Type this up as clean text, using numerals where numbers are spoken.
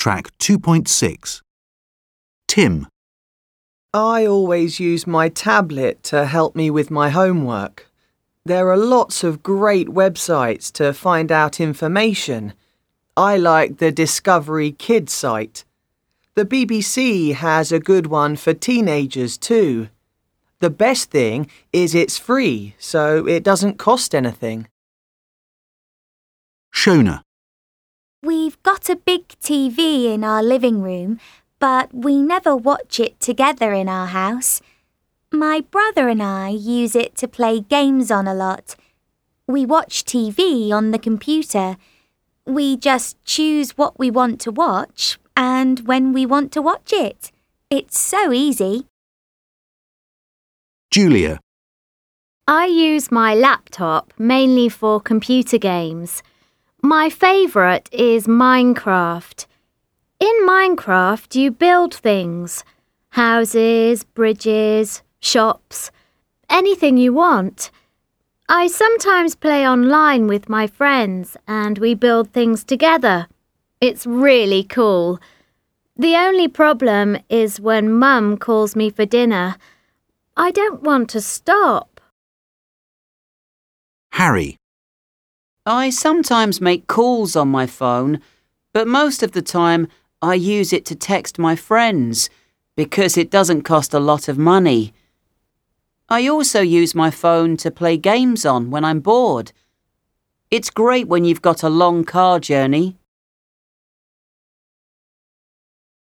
Track 2.6. Tim. I always use my tablet to help me with my homework. There are lots of great websites to find out information. I like the Discovery Kids site. The BBC has a good one for teenagers too. The best thing is it's free, so it doesn't cost anything. Shona. We've got a big TV in our living room, but we never watch it together in our house. My brother and I use it to play games on a lot. We watch TV on the computer. We just choose what we want to watch and when we want to watch it. It's so easy. Julia. I use my laptop mainly for computer games. My favourite is Minecraft. In Minecraft, you build things. Houses, bridges, shops, anything you want. I sometimes play online with my friends and we build things together. It's really cool. The only problem is when Mum calls me for dinner. I don't want to stop. Harry. I sometimes make calls on my phone, but most of the time I use it to text my friends because it doesn't cost a lot of money. I also use my phone to play games on when I'm bored. It's great when you've got a long car journey.